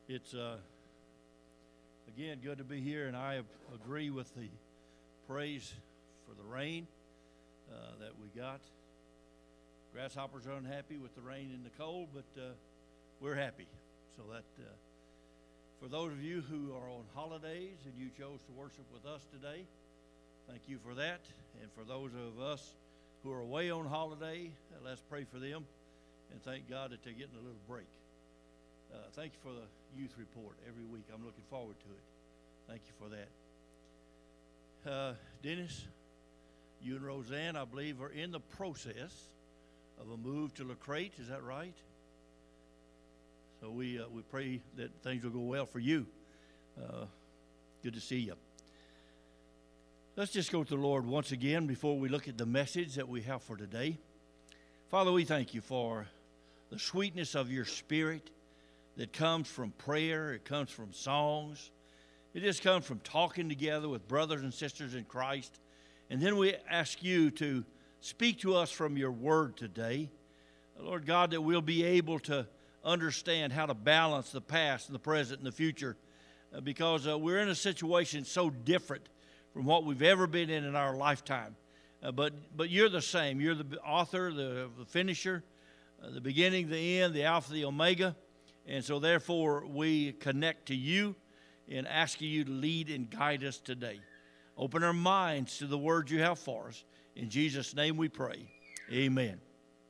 It's, again, good to be here, and I agree with the praise for the rain that we got. Grasshoppers are unhappy with the rain and the cold, but we're happy. So that for those of you who are on holidays and you chose to worship with us today, thank you for that. And for those of us who are away on holiday, let's pray for them and thank God that they're getting a little break. Thank you for the youth report every week. I'm looking forward to it. Thank you for that. Dennis, you and Roseanne, I believe, are in the process of a move to LaCrate. Is that right? So we pray that things will go well for you. Good to see you. Let's just go to the Lord once again before we look at the message that we have for today. Father, we thank you for the sweetness of your Spirit that comes from prayer. It comes from songs. It just comes from talking together with brothers and sisters in Christ. And then we ask you to speak to us from your word today. Lord God, that we'll be able to understand how to balance the past and the present and the future because we're in a situation so different from what we've ever been in our lifetime. But you're the same. You're the author, the finisher, the beginning, the end, the Alpha, the Omega. And so therefore we connect to you in asking you to lead and guide us today. Open our minds to the words you have for us. In Jesus' name we pray. Amen.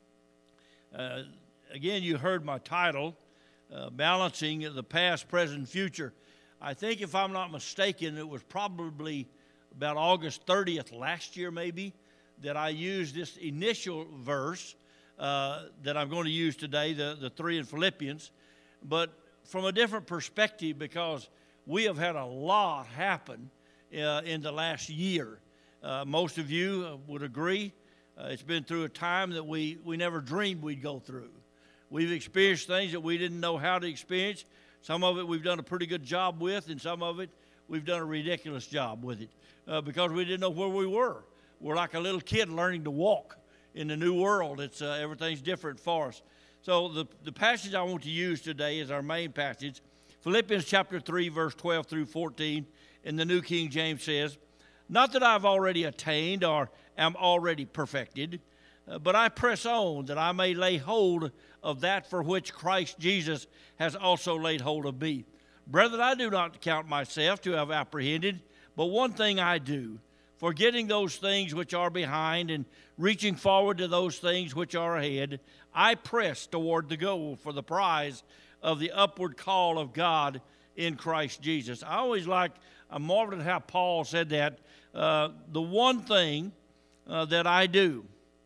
Again, you heard my title, Balancing the Past, Present, Future. I think if I'm not mistaken, it was probably about August 30th last year maybe that I used this initial verse that I'm going to use today, the 3 in Philippians, but from a different perspective because we have had a lot happen in the last year. Most of you would agree. It's been through a time that we never dreamed we'd go through. We've experienced things that we didn't know how to experience. Some of it we've done a pretty good job with, and some of it we've done a ridiculous job with it because we didn't know where we were. We're like a little kid learning to walk in the new world. It's everything's different for us. So the passage I want to use today is our main passage. Philippians chapter 3, verse 12 through 14 in the New King James says, "Not that I've already attained or am already perfected, but I press on that I may lay hold of that for which Christ Jesus has also laid hold of me. Brethren, I do not count myself to have apprehended, but one thing I do, forgetting those things which are behind and reaching forward to those things which are ahead, I press toward the goal for the prize of the upward call of God in Christ Jesus." I marveled at how Paul said that. The one thing that I do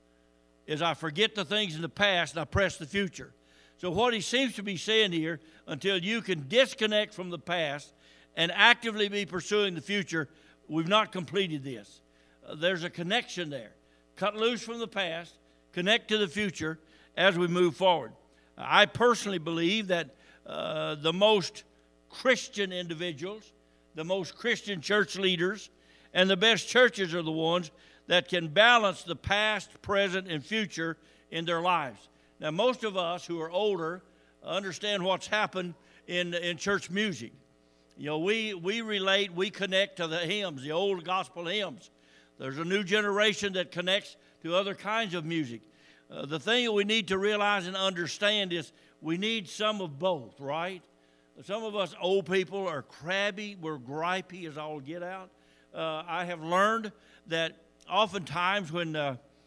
is I forget the things in the past and I press the future. So what he seems to be saying here, until you can disconnect from the past and actively be pursuing the future, we've not completed this. There's a connection there. Cut loose from the past, connect to the future as we move forward. I personally believe that the most Christian individuals, the most Christian church leaders, and the best churches are the ones that can balance the past, present, and future in their lives. Now, most of us who are older understand what's happened in church music. You know, we relate, we connect to the hymns, the old gospel hymns. There's a new generation that connects to other kinds of music. The thing that we need to realize and understand is we need some of both, right? Some of us old people are crabby, we're gripey as all get out. I have learned that oftentimes when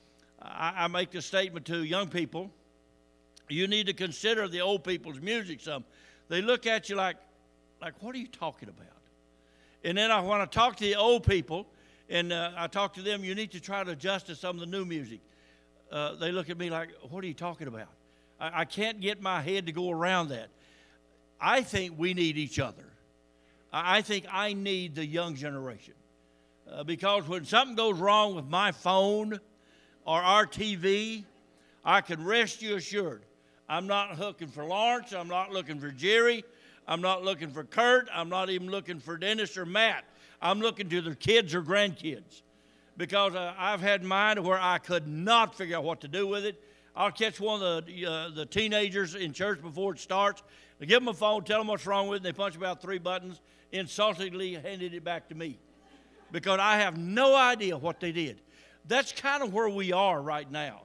I make the statement to young people, you need to consider the old people's music some. They look at you like, what are you talking about? And then when I talk to the old people, and I talk to them, you need to try to adjust to some of the new music. They look at me like, what are you talking about? I can't get my head to go around that. I think we need each other. I think I need the young generation. Because when something goes wrong with my phone or our TV, I can rest you assured. I'm not looking for Lawrence. I'm not looking for Jerry. I'm not looking for Kurt. I'm not even looking for Dennis or Matt. I'm looking to their kids or grandkids. Because I've had mine where I could not figure out what to do with it. I'll catch one of the teenagers in church before it starts, They give them a phone, tell them what's wrong with it, and they punch about 3 buttons, insultingly handed it back to me because I have no idea what they did. That's kind of where we are right now.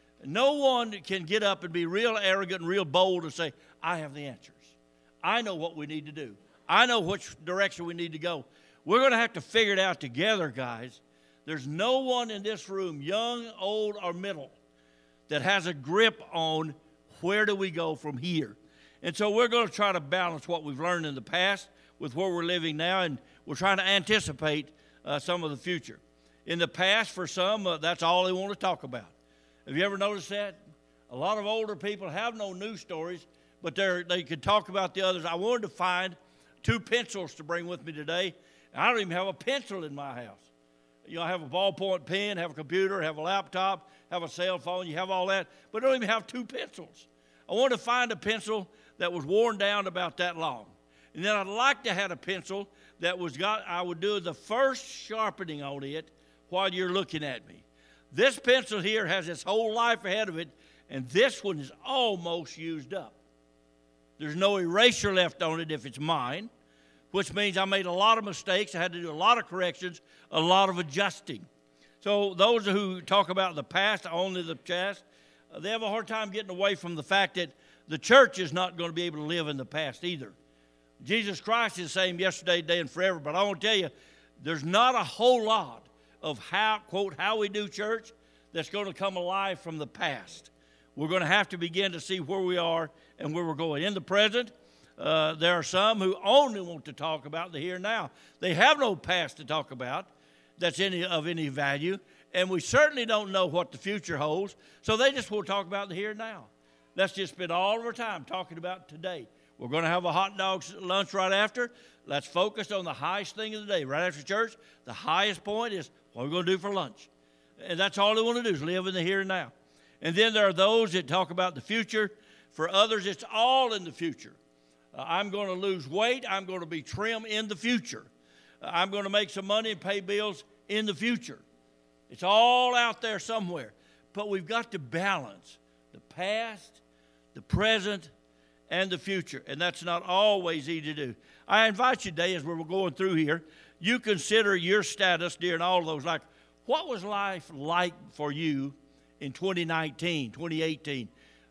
No one can get up and be real arrogant and real bold and say, I have the answers. I know what we need to do. I know which direction we need to go. We're going to have to figure it out together, guys. There's no one in this room, young, old, or middle, that has a grip on where do we go from here. And so we're going to try to balance what we've learned in the past with where we're living now, and we're trying to anticipate some of the future. In the past, for some, that's all they want to talk about. Have you ever noticed that? A lot of older people have no news stories, but they could talk about the others. I wanted to find 2 pencils to bring with me today. I don't even have a pencil in my house. You know, I have a ballpoint pen, have a computer, have a laptop, have a cell phone. You have all that, but I don't even have 2 pencils. I wanted to find a pencil that was worn down about that long. And then I'd like to have a pencil that I would do the first sharpening on it while you're looking at me. This pencil here has its whole life ahead of it, and this one is almost used up. There's no eraser left on it if it's mine, which means I made a lot of mistakes. I had to do a lot of corrections, a lot of adjusting. So those who talk about the past, only the past, they have a hard time getting away from the fact that the church is not going to be able to live in the past either. Jesus Christ is the same yesterday, today, and forever. But I want to tell you, there's not a whole lot of how we do church that's going to come alive from the past. We're going to have to begin to see where we are and where we're going. In the present, there are some who only want to talk about the here and now. They have no past to talk about that's of any value, and we certainly don't know what the future holds, so they just want to talk about the here and now. Let's just spend all of our time talking about today. We're going to have a hot dog lunch right after. Let's focus on the highest thing of the day. Right after church, the highest point is what we're going to do for lunch. And that's all they want to do is live in the here and now. And then there are those that talk about the future. For others, it's all in the future. I'm going to lose weight. I'm going to be trim in the future. I'm going to make some money and pay bills in the future. It's all out there somewhere. But we've got to balance the past, the present, and the future. And that's not always easy to do. I invite you today, as we're going through here, you consider your status during all of those. Like, what was life like for you in 2019, 2018?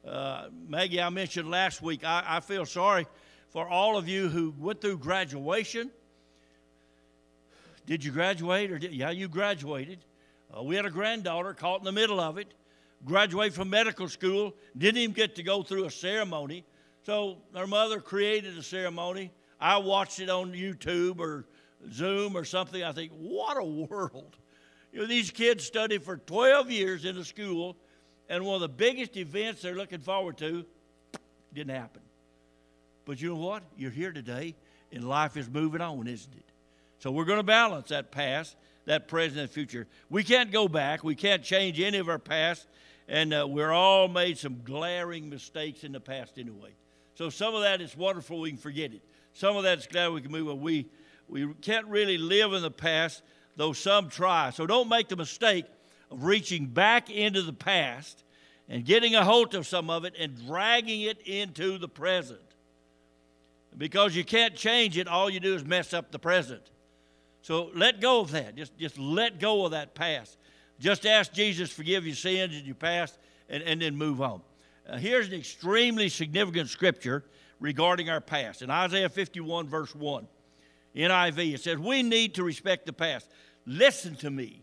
Maggie, I mentioned last week, I feel sorry for all of you who went through graduation. Did you graduate? Yeah, you graduated. We had a granddaughter caught in the middle of it, graduated from medical school, didn't even get to go through a ceremony. So her mother created a ceremony. I watched it on YouTube or Zoom or something. I think, what a world. You know, these kids studied for 12 years in a school, and one of the biggest events they're looking forward to didn't happen. But you know what? You're here today, and life is moving on, isn't it? So we're going to balance that past, that present, and future. We can't go back. We can't change any of our past, and we're all made some glaring mistakes in the past anyway. So some of that is wonderful, we can forget it. Some of that is glad we can move on. We can't really live in the past, though some try. So don't make the mistake of reaching back into the past and getting a hold of some of it and dragging it into the present. Because you can't change it, all you do is mess up the present. So let go of that. Just let go of that past. Just ask Jesus to forgive your sins in your past and then move on. Here's an extremely significant scripture regarding our past. In Isaiah 51, verse 1, NIV, it says, we need to respect the past. Listen to me,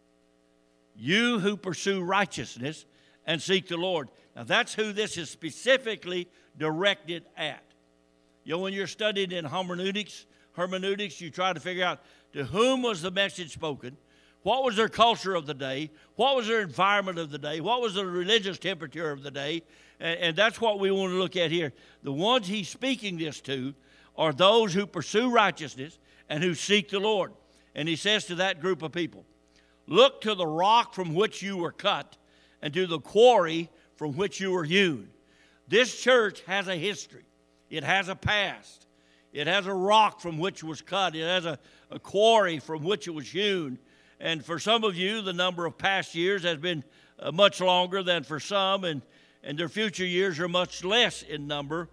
you who pursue righteousness and seek the Lord. Now, that's who this is specifically directed at. You know, when you're studying in hermeneutics, you try to figure out to whom was the message spoken, what was their culture of the day, what was their environment of the day, what was the religious temperature of the day, and that's what we want to look at here. The ones he's speaking this to are those who pursue righteousness and who seek the Lord. And he says to that group of people, look to the rock from which you were cut and to the quarry from which you were hewn. This church has a history. It has a past. It has a rock from which it was cut. It has a quarry from which it was hewn. And for some of you, the number of past years has been much longer than for some, and their future years are much less in number.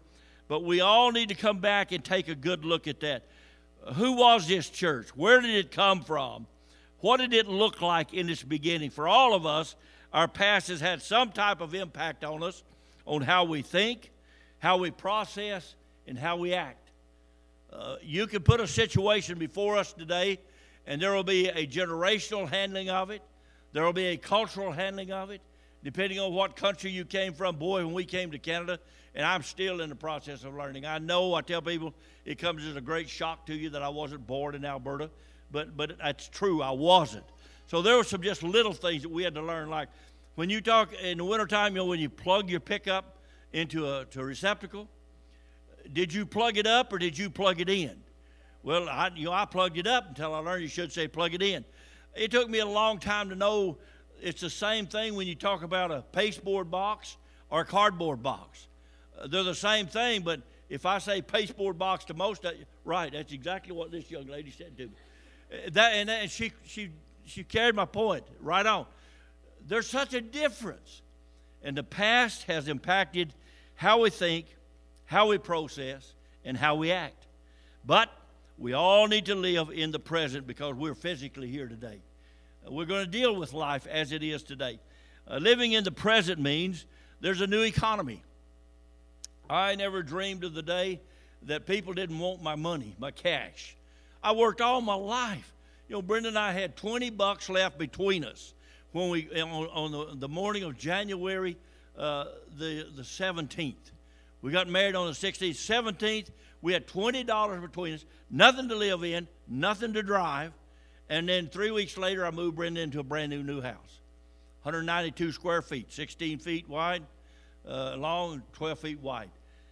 But we all need to come back and take a good look at that. Who was this church? Where did it come from? What did it look like in its beginning? For all of us, our past has had some type of impact on us, on how we think, how we process, and how we act. You can put a situation before us today, and there will be a generational handling of it. There will be a cultural handling of it, depending on what country you came from. Boy, when we came to Canada, and I'm still in the process of learning. I tell people it comes as a great shock to you that I wasn't born in Alberta, but that's true, I wasn't. So there were some just little things that we had to learn, like when you talk in the wintertime, when you plug your pickup into a receptacle, did you plug it up or did you plug it in? Well, I plugged it up until I learned you should say plug it in. It took me a long time to know it's the same thing when you talk about a pasteboard box or a cardboard box. They're the same thing, but if I say pasteboard box to most of you, right, that's exactly what this young lady said to me. And she carried my point right on. There's such a difference. And the past has impacted how we think, how we process, and how we act. But we all need to live in the present because we're physically here today. We're going to deal with life as it is today. Living in the present means there's a new economy. I never dreamed of the day that people didn't want my money, my cash. I worked all my life. Brenda and I had $20 left between us when we on the morning of January the 17th. We got married on the 16th. 17th, we had $20 between us, nothing to live in, nothing to drive. And then 3 weeks later, I moved Brenda into a brand new house. 192 square feet, 16 feet wide, long, and 12 feet wide.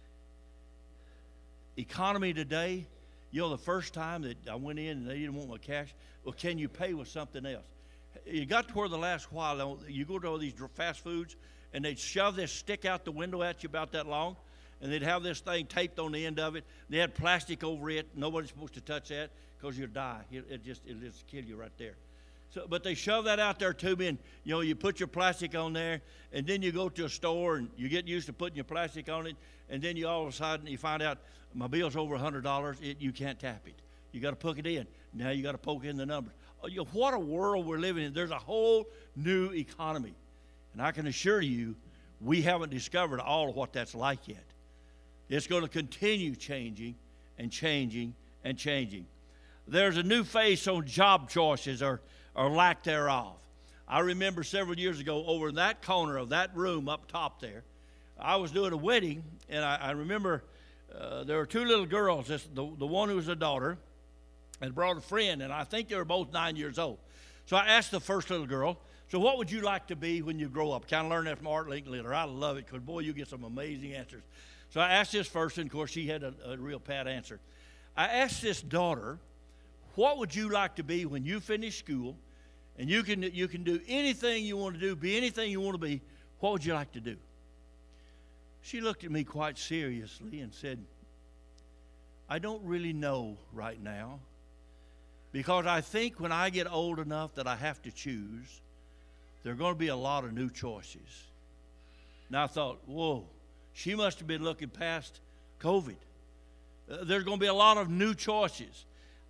Economy today, the first time that I went in and they didn't want my cash, well, can you pay with something else? You got to where the last while, you go to all these fast foods, and they'd shove this stick out the window at you about that long, and they'd have this thing taped on the end of it. They had plastic over it. Nobody's supposed to touch that because you'll die. It'll just kill you right there. So, but they shove that out there to me, and you put your plastic on there, and then you go to a store and you get used to putting your plastic on it, and then you all of a sudden you find out my bill's over $100. You can't tap it. You got to poke it in. Now you got to poke in the numbers. What a world we're living in. There's a whole new economy, and I can assure you, we haven't discovered all of what that's like yet. It's going to continue changing and changing and changing. There's a new face on job choices or lack thereof. I remember several years ago over in that corner of that room up top there, I was doing a wedding, and I remember there were two little girls. The one who was a daughter had brought a friend, and I think they were both 9 years old. So I asked the first little girl, so what would you like to be when you grow up? Kind of learned that from Art Linklater. I love it because, boy, you get some amazing answers. So I asked this first, and, of course, she had a real pat answer. I asked this daughter, what would you like to be when you finish school and you can do anything you want to do, be anything you want to be? What would you like to do? She looked at me quite seriously and said, I don't really know right now because I think when I get old enough that I have to choose, there are going to be a lot of new choices. And I thought, whoa, she must have been looking past COVID. There's going to be a lot of new choices.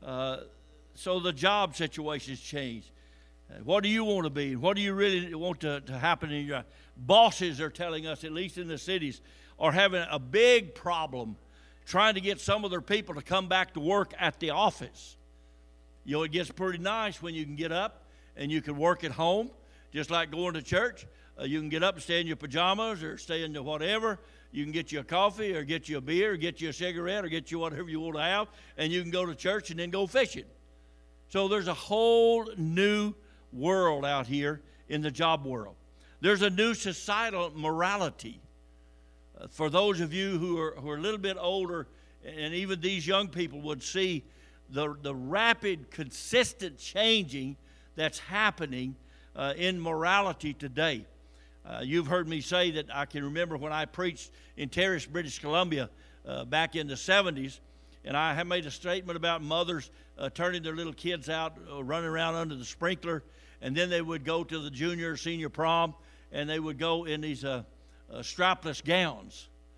So the job situation's changed. What do you want to be? What do you really want to happen in your life? Bosses are telling us, at least in the cities, are having a big problem trying to get some of their people to come back to work at the office. It gets pretty nice when you can get up and you can work at home, just like going to church. You can get up and stay in your pajamas or stay in whatever. You can get you a coffee or get you a beer or get you a cigarette or get you whatever you want to have, and you can go to church and then go fishing. So there's a whole new world out here in the job world. There's a new societal morality. For those of you who are a little bit older, and even these young people would see the rapid, consistent changing that's happening in morality today. You've heard me say that I can remember when I preached in Terrace, British Columbia back in the 70s, and I had made a statement about mothers turning their little kids out, running around under the sprinkler, and then they would go to the junior, senior prom, and they would go in these strapless gowns.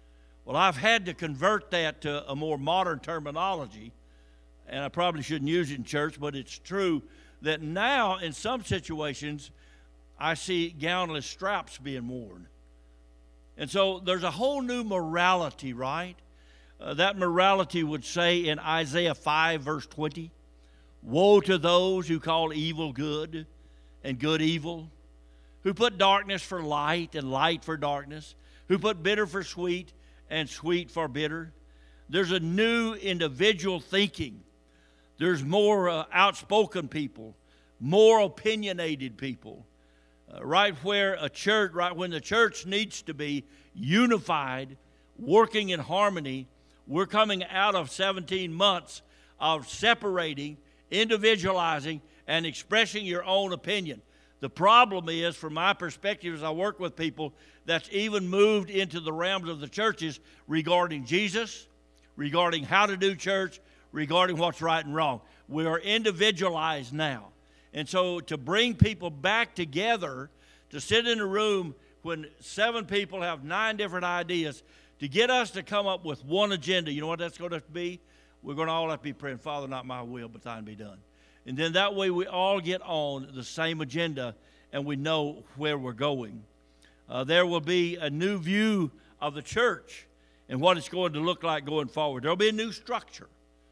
Well, I've had to convert that to a more modern terminology, and I probably shouldn't use it in church, but it's true that now in some situations I see gownless straps being worn. And so there's a whole new morality, right? That morality would say in Isaiah 5, verse 20, woe to those who call evil good and good evil, who put darkness for light and light for darkness, who put bitter for sweet and sweet for bitter. There's a new individual thinking. There's more outspoken people, more opinionated people. Right when the church needs to be unified, working in harmony, we're coming out of 17 months of separating, individualizing, and expressing your own opinion. The problem is, from my perspective as I work with people, that's even moved into the realms of the churches regarding Jesus, regarding how to do church, regarding what's right and wrong. We are individualized now. And so to bring people back together, to sit in a room when 7 people have 9 different ideas, to get us to come up with one agenda, you know what that's going to be? We're going to all have to be praying, Father, not my will, but thine be done. And then that way we all get on the same agenda and we know where we're going. There will be a new view of the church and what it's going to look like going forward. There will be a new structure.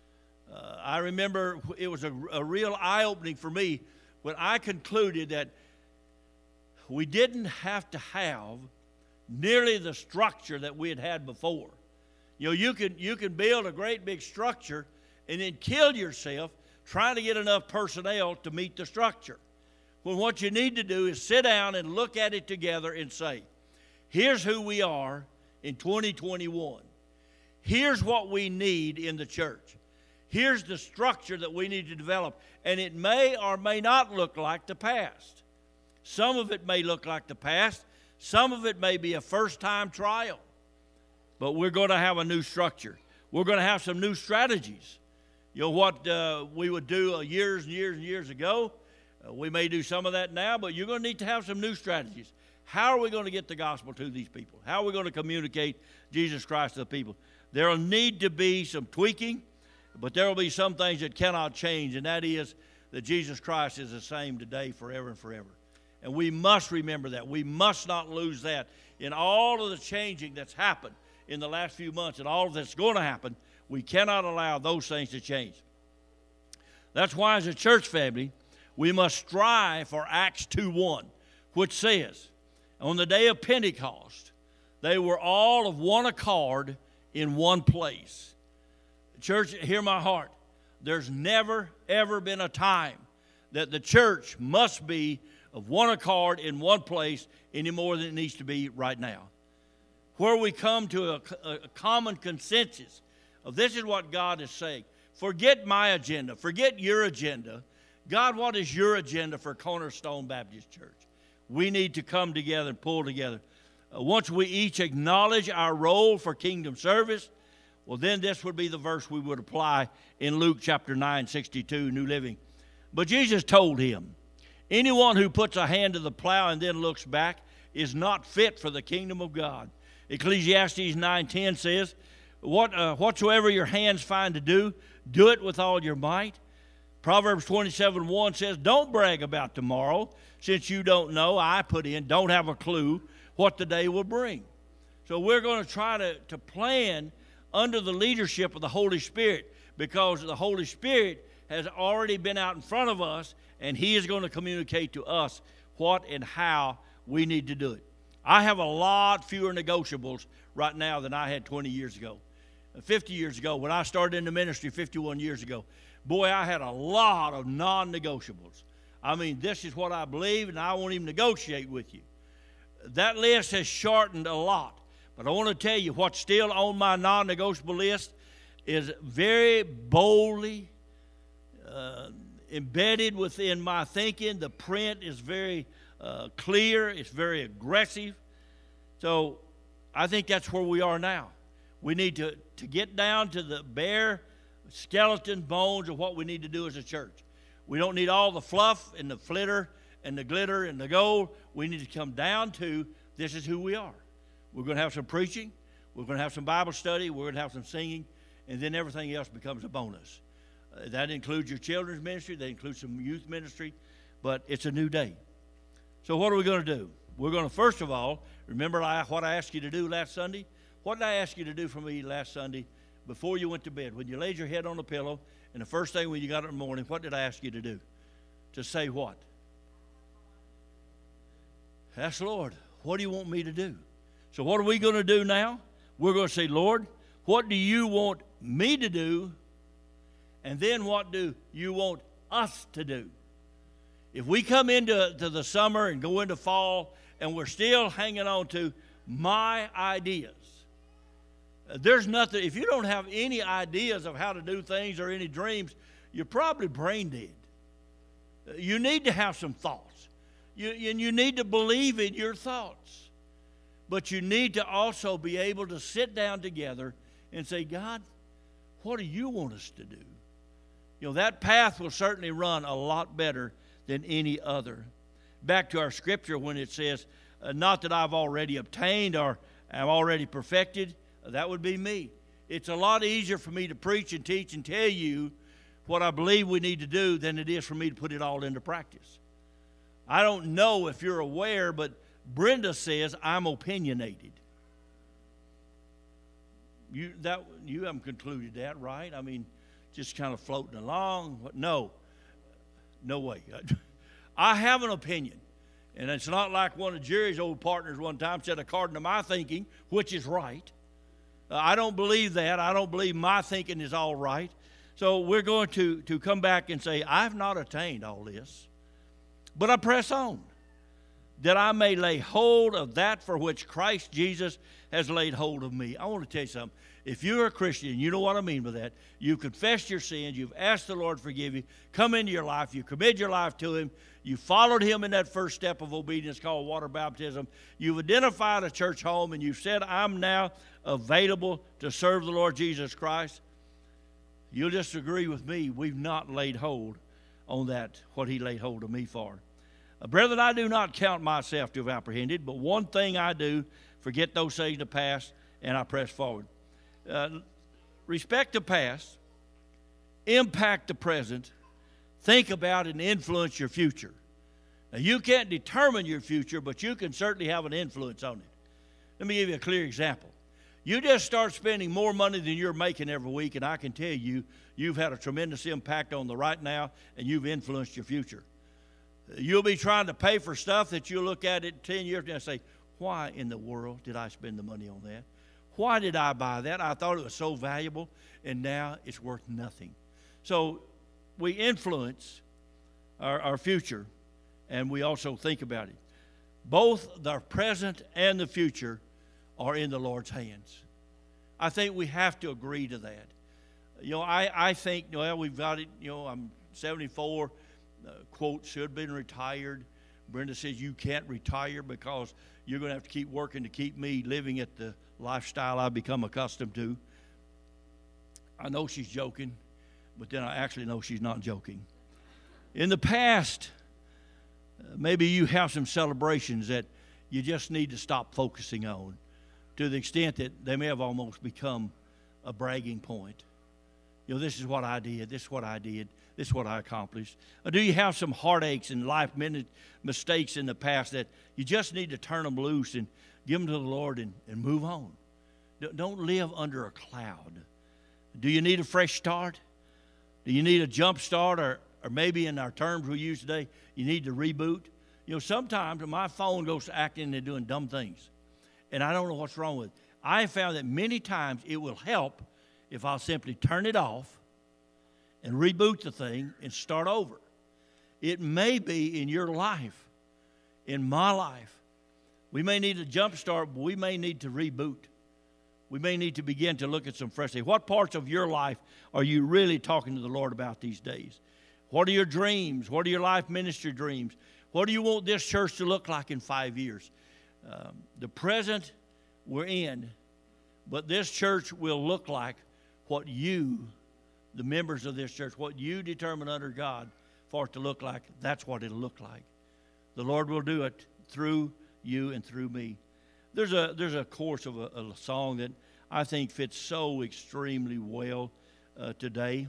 I remember it was a real eye-opening for me when I concluded that we didn't have to have nearly the structure that we had had before. You know, you can build a great big structure and then kill yourself trying to get enough personnel to meet the structure. Well, what you need to do is sit down and look at it together and say, here's who we are in 2021. Here's what we need in the church. Here's the structure that we need to develop. And it may or may not look like the past. Some of it may look like the past. Some of it may be a first-time trial. But we're going to have a new structure. We're going to have some new strategies. You know what we would do years and years and years ago? We may do some of that now, but you're going to need to have some new strategies. How are we going to get the gospel to these people? How are we going to communicate Jesus Christ to the people? There will need to be some tweaking, but there will be some things that cannot change, and that is that Jesus Christ is the same today, forever and forever. And we must remember that. We must not lose that. In all of the changing that's happened in the last few months and all that's going to happen, we cannot allow those things to change. That's why as a church family, we must strive for Acts 2:1, which says, on the day of Pentecost, they were all of one accord in one place. Church, hear my heart. There's never, ever been a time that the church must be of one accord in one place any more than it needs to be right now. Where we come to a common consensus of this is what God is saying. Forget my agenda. Forget your agenda. God, what is your agenda for Cornerstone Baptist Church? We need to come together and pull together. Once we each acknowledge our role for kingdom service, well, then this would be the verse we would apply in Luke chapter 9:62, New Living. But Jesus told him, anyone who puts a hand to the plow and then looks back is not fit for the kingdom of God. Ecclesiastes 9:10 says, whatsoever your hands find to do, do it with all your might. Proverbs 27:1 says, don't brag about tomorrow, since you don't know, don't have a clue what the day will bring. So we're going to try to plan under the leadership of the Holy Spirit, because the Holy Spirit has already been out in front of us, and He is going to communicate to us what and how we need to do it. I have a lot fewer negotiables right now than I had 20 years ago. 50 years ago, when I started in the ministry 51 years ago, boy, I had a lot of non-negotiables. I mean, this is what I believe, and I won't even negotiate with you. That list has shortened a lot. But I want to tell you what's still on my non-negotiable list is very boldly embedded within my thinking. The print is very clear. It's very aggressive. So I think that's where we are now. We need to get down to the bare skeleton bones of what we need to do as a church. We don't need all the fluff and the flitter and the glitter and the gold. We need to come down to this is who we are. We're going to have some preaching. We're going to have some Bible study. We're going to have some singing. And then everything else becomes a bonus. That includes your children's ministry. That includes some youth ministry. But it's a new day. So what are we going to do? We're going to, first of all, remember what I asked you to do last Sunday? What did I ask you to do for me last Sunday before you went to bed? When you laid your head on the pillow, and the first thing when you got up in the morning, what did I ask you to do? To say what? Ask the Lord, what do you want me to do? So what are we going to do now? We're going to say, Lord, what do you want me to do? And then what do you want us to do? If we come into the summer and go into fall and we're still hanging on to my ideas, there's nothing. If you don't have any ideas of how to do things or any dreams, you're probably brain dead. You need to have some thoughts. You need to believe in your thoughts. But you need to also be able to sit down together and say, God, what do you want us to do? You know, that path will certainly run a lot better than any other. Back to our scripture when it says, not that I've already obtained or am already perfected, that would be me. It's a lot easier for me to preach and teach and tell you what I believe we need to do than it is for me to put it all into practice. I don't know if you're aware, but Brenda says I'm opinionated. You haven't concluded that, right? I mean, just kind of floating along. No way. I have an opinion, and it's not like one of Jerry's old partners one time said, according to my thinking, which is right. I don't believe that. I don't believe my thinking is all right. So we're going to come back and say, I've not attained all this, but I press on, that I may lay hold of that for which Christ Jesus has laid hold of me. I want to tell you something. If you're a Christian, you know what I mean by that. You've confessed your sins. You've asked the Lord to forgive you. Come into your life. You commit your life to Him. You followed Him in that first step of obedience called water baptism. You've identified a church home, and you've said, I'm now available to serve the Lord Jesus Christ. You'll just agree with me. We've not laid hold on that, what He laid hold of me for. Brethren, I do not count myself to have apprehended, but one thing I do, forget those things of the past, and I press forward. Respect the past, impact the present, think about and influence your future. Now, you can't determine your future, but you can certainly have an influence on it. Let me give you a clear example. You just start spending more money than you're making every week, and I can tell you, you've had a tremendous impact on the right now, and you've influenced your future. You'll be trying to pay for stuff that you'll look at it 10 years and say, why in the world did I spend the money on that? Why did I buy that? I thought it was so valuable, and now it's worth nothing. So we influence our future, and we also think about it. Both the present and the future are in the Lord's hands. I think we have to agree to that. You know, I think, well, we've got it, you know, I'm 74, quote, should have been retired. Brenda says you can't retire because you're going to have to keep working to keep me living at the lifestyle I've become accustomed to. I know she's joking, but then I actually know she's not joking. In the past, maybe you have some celebrations that you just need to stop focusing on, to the extent that they may have almost become a bragging point. You know, this is what I did, this is what I did, this is what I accomplished. Or do you have some heartaches and life mistakes in the past that you just need to turn them loose and give them to the Lord and move on? Don't live under a cloud. Do you need a fresh start? Do you need a jump start? Or maybe in our terms we use today, you need to reboot? You know, sometimes my phone goes to acting and doing dumb things, and I don't know what's wrong with it. I have found that many times it will help if I'll simply turn it off and reboot the thing and start over. It may be in your life, in my life. We may need a jump start, but we may need to reboot. We may need to begin to look at some fresh things. What parts of your life are you really talking to the Lord about these days? What are your dreams? What are your life ministry dreams? What do you want this church to look like in 5 years? The present we're in, but this church will look like what you, the members of this church, what you determine under God for it to look like, that's what it'll look like. The Lord will do it through you and through me. There's a chorus of a song that I think fits so extremely well today.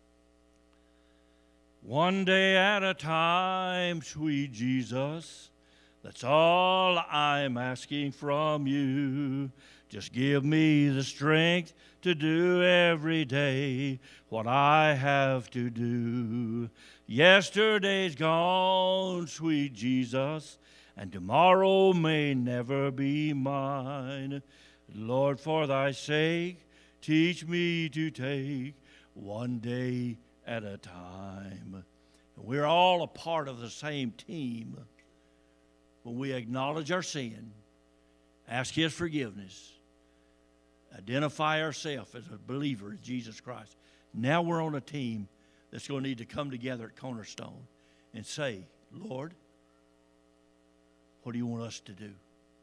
One day at a time, sweet Jesus, that's all I'm asking from you. Just give me the strength to do every day what I have to do. Yesterday's gone, sweet Jesus, and tomorrow may never be mine. Lord, for thy sake, teach me to take one day at a time. We're all a part of the same team when we acknowledge our sin, ask His forgiveness, identify ourselves as a believer in Jesus Christ. Now we're on a team that's going to need to come together at Cornerstone and say, Lord, what do you want us to do?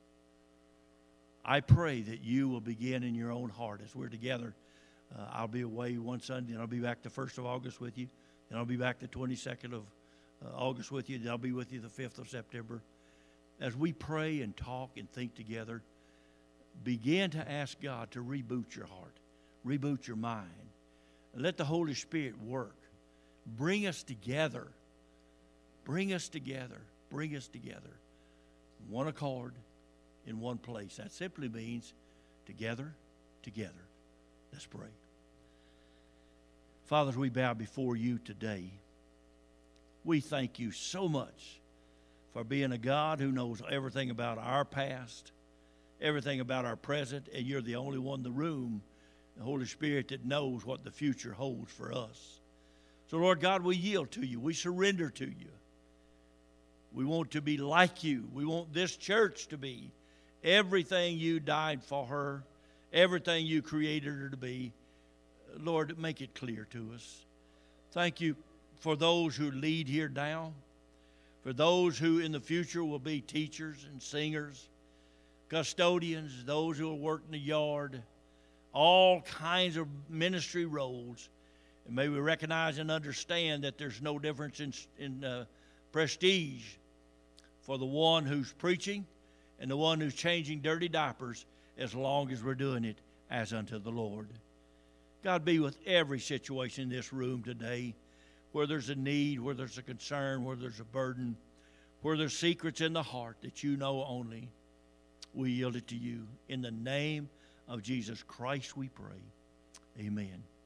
I pray that you will begin in your own heart as we're together. I'll be away one Sunday, and I'll be back the 1st of August with you. Then I'll be back the 22nd of August with you. Then I'll be with you the 5th of September. As we pray and talk and think together, begin to ask God to reboot your heart, reboot your mind, and let the Holy Spirit work. Bring us together. Bring us together. Bring us together. One accord in one place. That simply means together, together. Let's pray. Father, as we bow before you today, we thank you so much for being a God who knows everything about our past, everything about our present, and you're the only one in the room, the Holy Spirit, that knows what the future holds for us. So, Lord God, we yield to you. We surrender to you. We want to be like you. We want this church to be everything you died for her, everything you created her to be. Lord, make it clear to us. Thank you for those who lead here now, for those who in the future will be teachers and singers, custodians, those who will work in the yard, all kinds of ministry roles. And may we recognize and understand that there's no difference in prestige for the one who's preaching and the one who's changing dirty diapers, as long as we're doing it as unto the Lord. God, be with every situation in this room today, where there's a need, where there's a concern, where there's a burden, where there's secrets in the heart that you know only. We yield it to you. In the name of Jesus Christ we pray. Amen.